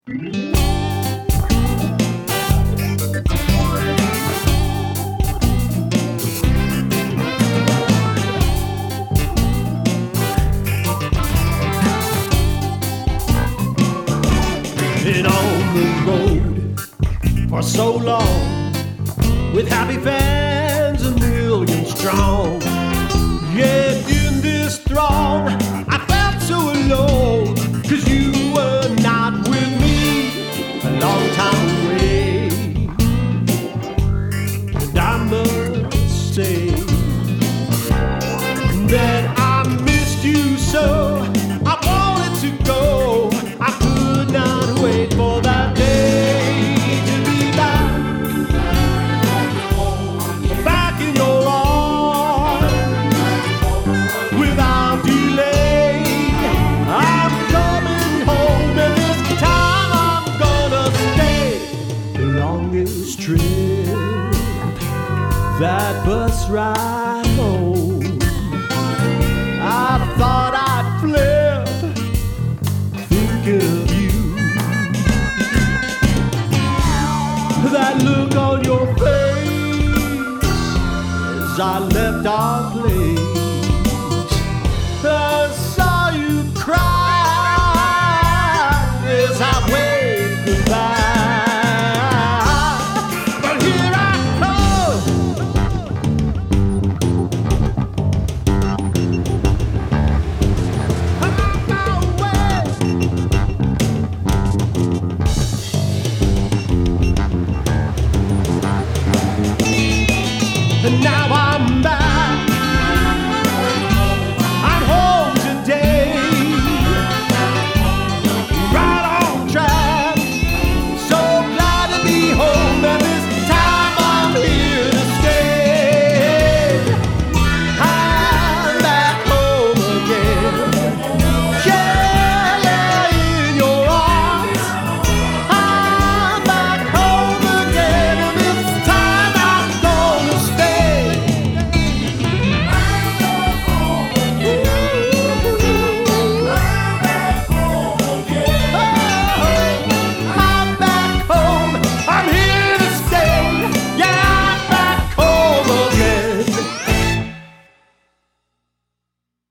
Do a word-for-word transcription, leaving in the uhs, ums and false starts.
Been on the road for so long, with happy fans a million strong. Yet in this throng I felt so alone, 'cause you were not with me a long time away. And I must say that I missed you so. I wanted to go, I could not wait for that day to be back, back in your arms without delay. I'm coming home, and this time I'm gonna stay. The longest trip, that bus ride home, I thought I'd flip thinking of you. That look on your face as I left our place.